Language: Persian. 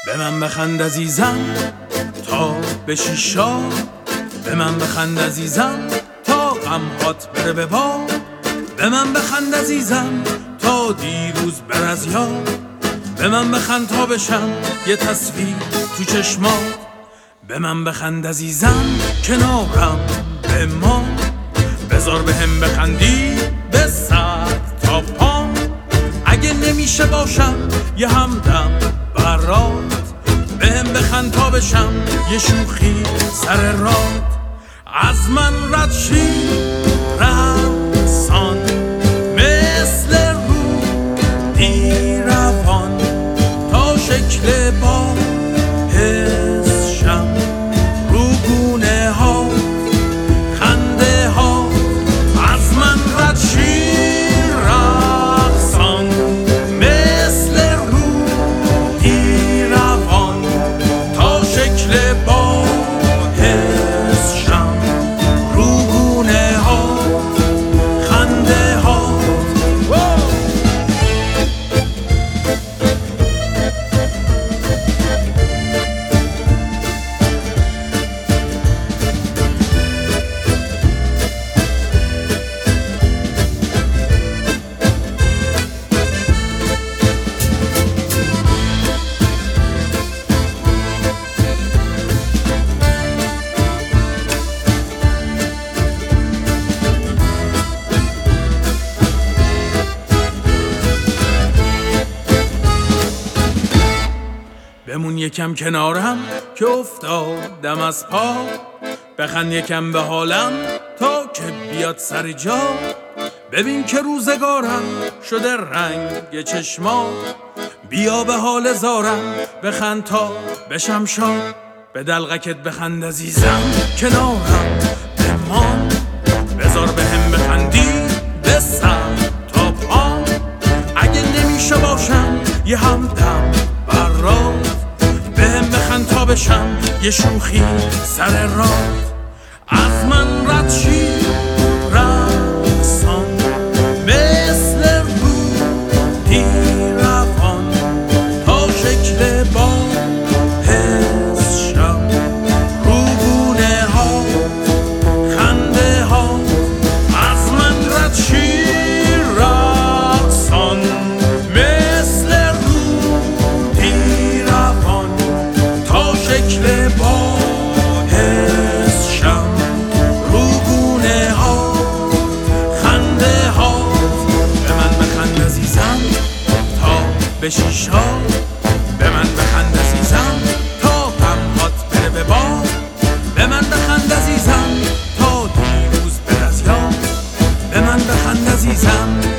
به من بخند عزیزم تا بشی شاد، به من بخند عزیزم تا غمهات بره به باد، به من بخند عزیزم تا دیروز بر از یاد، به من بخند تا بشم یه تصویر تو چشمات، به من بخند عزیزم کنارم به ما، بذار به هم بخندی به سر تا پام، اگه نمیشه باشم یه همدم برات، به هم بخند تا بشم یه شوخی سر راد، از من رد شی رقصان مثل رو دیروان، تا شکل با حسشم رو گونه ها خنده ها، از من رد شی رقصان مثل رو دیروان، تا شکل با حسشم رو گونه ها خنده ها. بمون یکم کنارم که افتادم از پا، بخند یکم به حالم تا که بیاد سر جا، ببین که روزگارم شده رنگ چشما، بیا به حال زارم بخند تا بشم شاد، به دلغکت بخند عزیزم کنارم بمان، بذار به هم بخندی به سر تا پام، اگه نمیشه باشم یه همدم برات، به هم بخند تا بشم یه شوخی سر راد، از من رد شی رقصان مثل رو دیروان، تا شکل با حسشم رو گونه ها خنده ها، از من رد شی رقصان مثل رو دیروان، تا شکل با حسشم رو گونه ها خنده ها، به من بخند عزیزم تا بشی شاد، به من بخند عزیزم تا غمهات بره به باد، به من بخند عزیزم تا دیروز بر از یاد، به من بخند عزیزم